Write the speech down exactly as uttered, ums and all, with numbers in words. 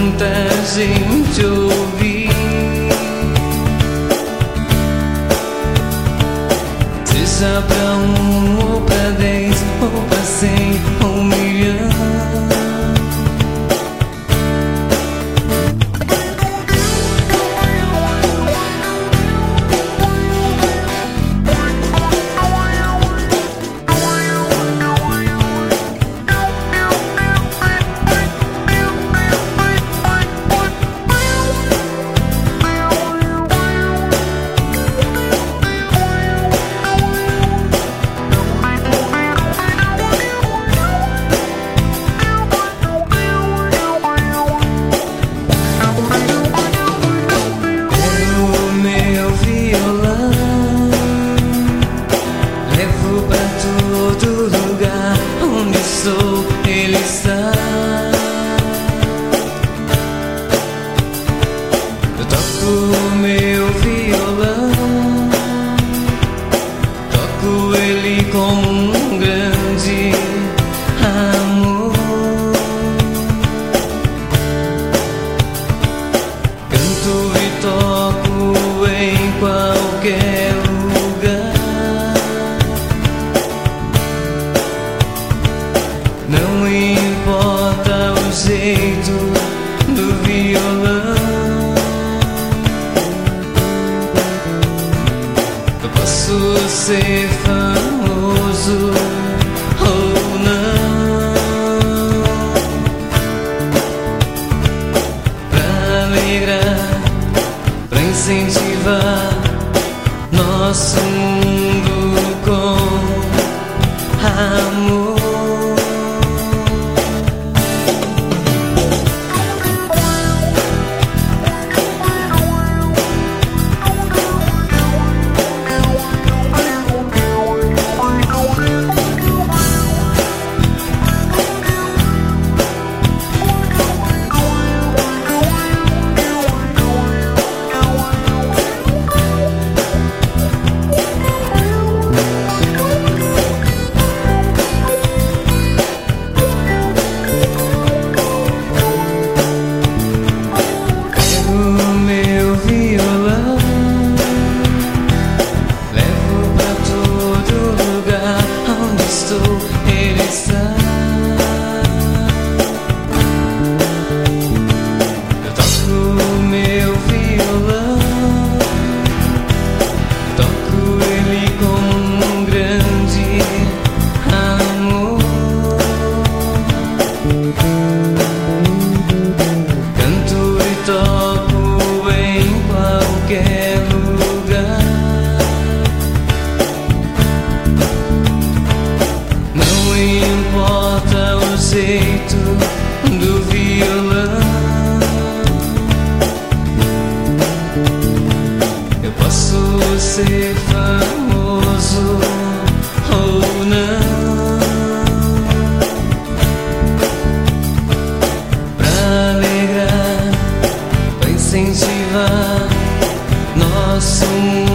tanta gente ouvir. Seja pra um ou pra dez ou pra cem ou um milhão. Ele está. Eu toco meu violão, toco ele como um grande amor. Canto e toco em qualquer lugar. Não importa o jeito do violão, eu posso ser famoso ou não. Pra alegrar, pra incentivar nosso mundo com amor. Ele está. Eu toco meu violão, toco ele com um grande amor. Canto e toco em qualquer lugar. Não importa o jeito do violão, eu posso ser famoso ou não. Pra alegrar, pra incentivar nosso mundo